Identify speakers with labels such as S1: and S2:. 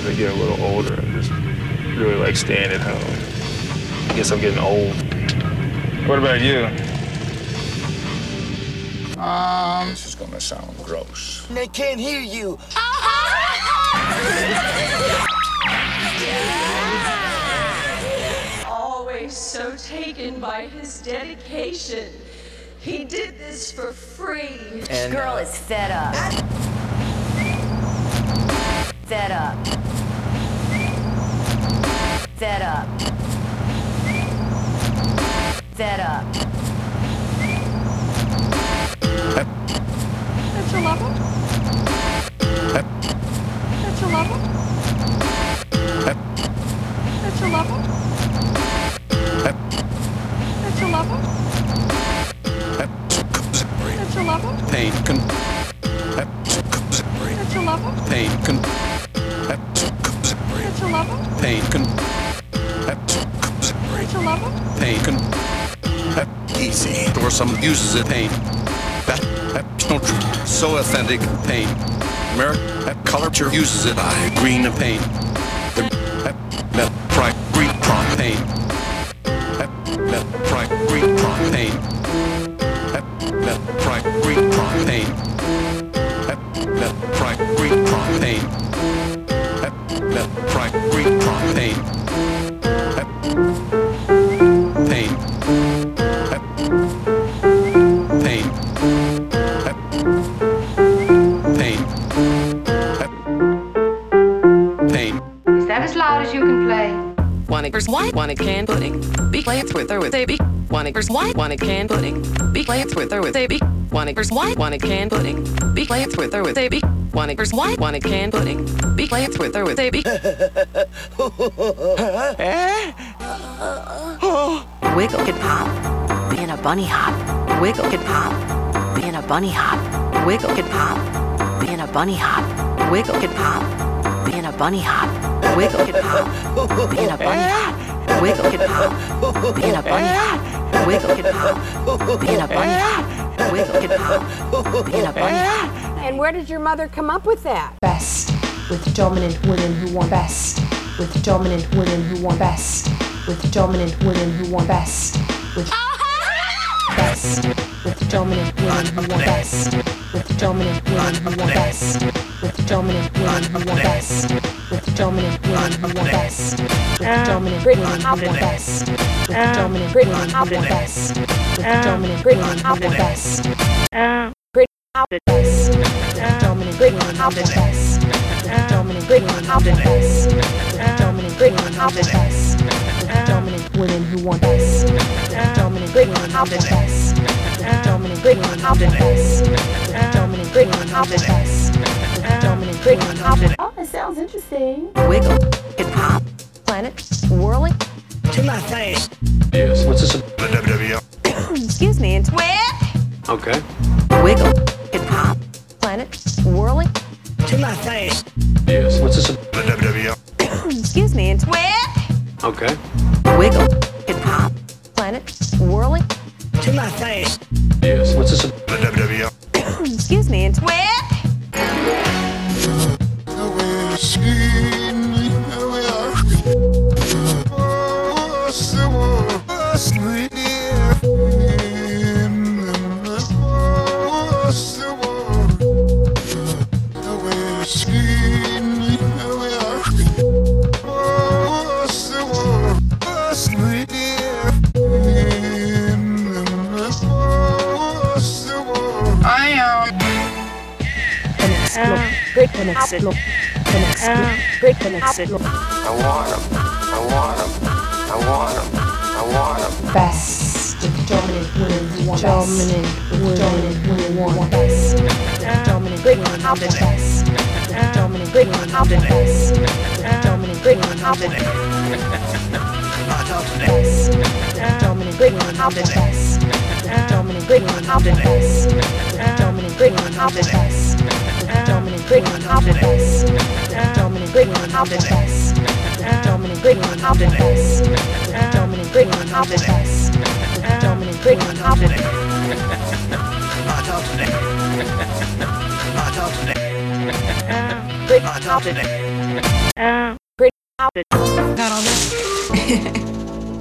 S1: they get a little older and just really like staying at home. I guess I'm getting old. What about you?
S2: This is gonna sound gross.
S3: They can't hear you.
S4: Always so taken by his dedication. He did this for free.
S5: This girl is fed up. Fed up. Fed up. Fed up.
S4: That's your lover? That's your lover? That's your lover? That's your lover? That's your lover?
S6: Pain can.
S4: That's your lover?
S6: Pain can.
S4: That's your lover?
S6: Pain can.
S4: That's your lover?
S6: Pain can.
S2: Easy.
S6: Or someone uses it. Pain. Don't so authentic. Pain. American culture uses it. I green and pain. The pride green prom pain. Pride green prom pain. Pride green prom pain. Pride green prom pain. Pride green prom pain. Pain. Pain. Pain. Pain.
S7: Is that as loud as you can play?
S8: Want it want it can pudding. Be play it with or with a be. Want it want it can pudding. Be play it with or with a be. Want it want it can pudding. Be play it with or with a be. Want it want it can pudding. Be play it with or with a be.
S5: Wiggle can pop. Be in a bunny hop. Wiggle can pop. Be in a bunny hop. Wiggle can pop. Be in a bunny hop. Wiggle can pop. Be in a bunny hop. Wiggle can pop. Be in a bunny hop. Wiggle can pop. Be in a bunny hop. Wiggle can pop. Be in a bunny hop. Wiggle can pop. Be in a bunny hop.
S7: And where did your mother come up with that?
S9: Best with dominant women who want best. With dominant women who want best. With dominant women who want best. With best. With dominant women who want best. With dominant women who want best. With dominant women who want best. With dominant women who want best. With dominant women who want best. With dominant women who want best. With dominant women who want best. Best. With dominant women who want best. With dominant women who want best. With dominant women who want best. With dominant women who want best. With dominant women who want best. With dominant women who want best. With dominant women who want best. With dominant women who want best.
S7: Oh, that sounds interesting.
S5: Wiggle can pop.
S8: Planet whirling.
S3: To my face.
S6: Yes. What's this?
S2: The WWF.
S8: Excuse me. And
S6: Okay.
S5: Wiggle can pop.
S8: planet whirling.
S3: To my face.
S6: Yes. What's this?
S2: The WWF.
S8: Excuse me. And
S6: Okay.
S5: Wiggle can pop.
S8: planet whirling.
S3: To my face.
S6: Yes. What's this?
S2: The WWF.
S8: Excuse me. And
S9: Can explode. Can explode. Can explode.
S1: I want him. I want him. I want him. I want him.
S9: Best. Dominant women who want dominant women who want best. Dominant women who want best. Dominant women who want best. Dominant women who want best. Dominant women who want best. Dominant women who want best. Dominant women who want best. Dominant women who want best. Dominant women who want best. Dominant women who want best. Dominant women who want best. Dominant women who want best.
S3: Pretty.
S10: Got all this.